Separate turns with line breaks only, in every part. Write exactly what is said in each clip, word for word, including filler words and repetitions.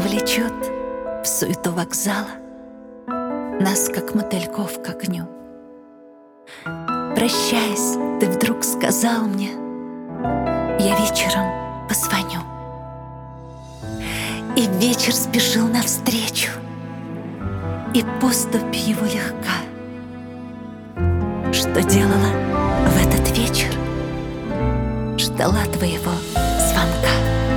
влечет в суету вокзала, нас, как мотыльков, к огню. Прощаясь, ты вдруг сказал мне: я вечером позвоню. И вечер спешил навстречу, и поступь его легка. Что делала в этот вечер? Ждала твоего звонка.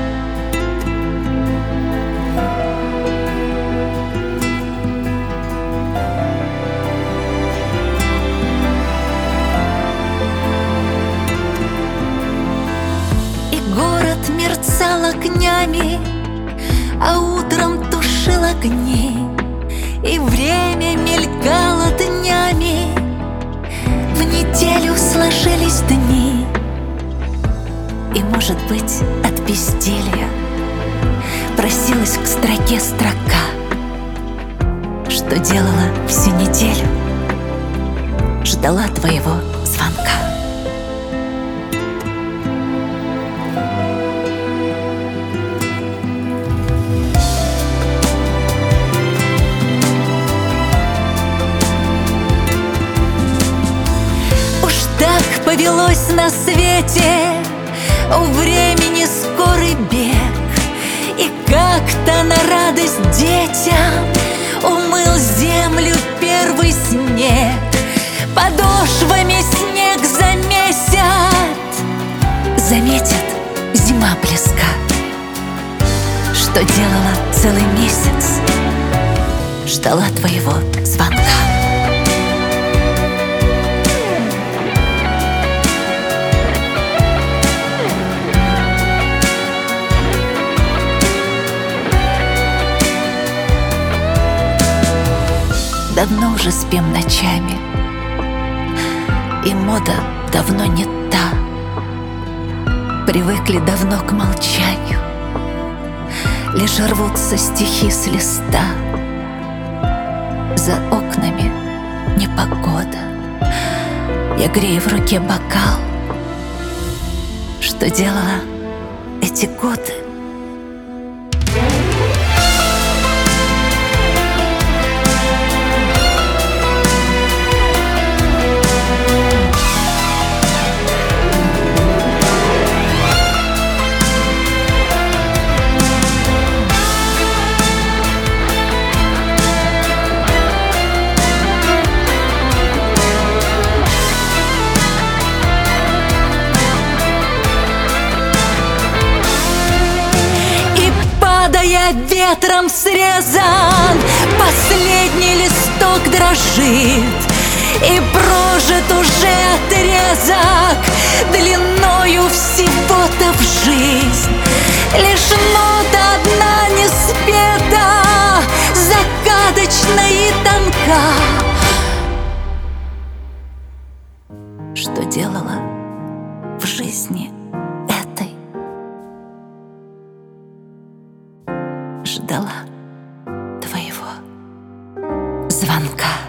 И город мерцал огнями, а утром тушил огни, и время мелькало днями, в неделю сложились дни. И, может быть, от безделья просилась к строке строка, что делала всю неделю, ждала твоего звонка. Повелось на свете у времени скорый бег, и как-то на радость детям умыл землю первый снег. Подошвами снег замесят, заметит зима близка. Что делала целый месяц, ждала твоего звонка. Давно уже спим ночами, и мода давно не та. Привыкли давно к молчанию, лишь рвутся стихи с листа. За окнами непогода, я грею в руке бокал. Что делала эти годы? Ветром срезан, последний листок дрожит, и прожит уже отрезок длиною всего-то в жизнь. Лишь нота одна не спета, загадочна и тонка. Что делала в жизни этой? Ждала твоего звонка.